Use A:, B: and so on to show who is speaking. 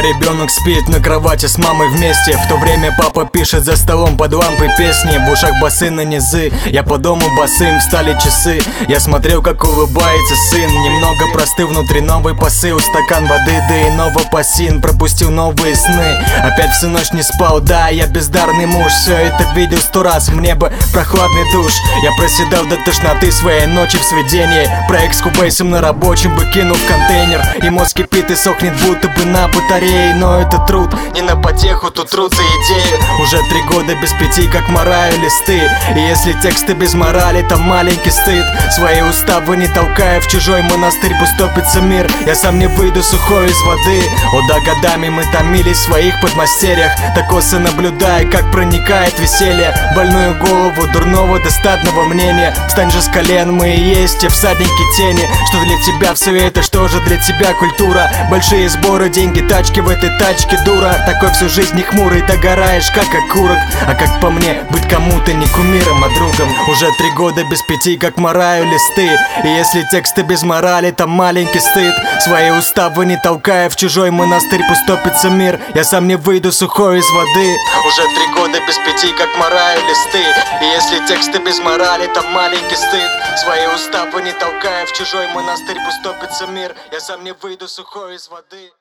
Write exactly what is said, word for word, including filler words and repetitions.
A: А ребенок спит на кровати с мамой вместе. В то время папа пишет за столом под лампой песни. В ушах басы на низы, я по дому босым. Встали часы, я смотрел, как улыбается сын. Немного простыл внутри новый посыл. Стакан воды, да и новопосин. Пропустил новые сны, опять всю ночь не спал. Да, я бездарный муж, все это видел сто раз. Мне бы прохладный душ. Я проседал до тошноты своей ночи в сведении. Проект с кубейсом на рабочем бы кинул в контейнер. И мозг кипит и сохнет будто бы на батарее. Но это труд, не на потеху, тут труд за идею. Уже три года без пяти, как мараю листы. И если тексты без морали, там маленький стыд. Свои уставы не толкая в чужой монастырь, пусть топится мир. Я сам не выйду сухой из воды. О да, годами мы томились в своих подмастерьях, так косо наблюдая, как проникает веселье. Больную голову дурного достатного мнения. Встань же с колен, мы и есть те всадники тени. Что для тебя все это, что же для тебя культура? Большие сборы, деньги, тачки, в этой тачке дура. Такой всю жизнь не хмурый, догораешь как окурок. А как по мне, быть кому-то не кумиром, а другом. Уже три года без пяти, как мараю листы. И если тексты без морали, там маленький стыд. Свои уставы не толкая в чужой монастырь, пусть топится мир. Я сам не выйду сухой из воды. Уже три года без пяти, как мараю листы. И если тексты без морали, там маленький стыд. Свои уставы не толкая в чужой монастырь, пусть топится мир. Я сам не выйду сухой из воды.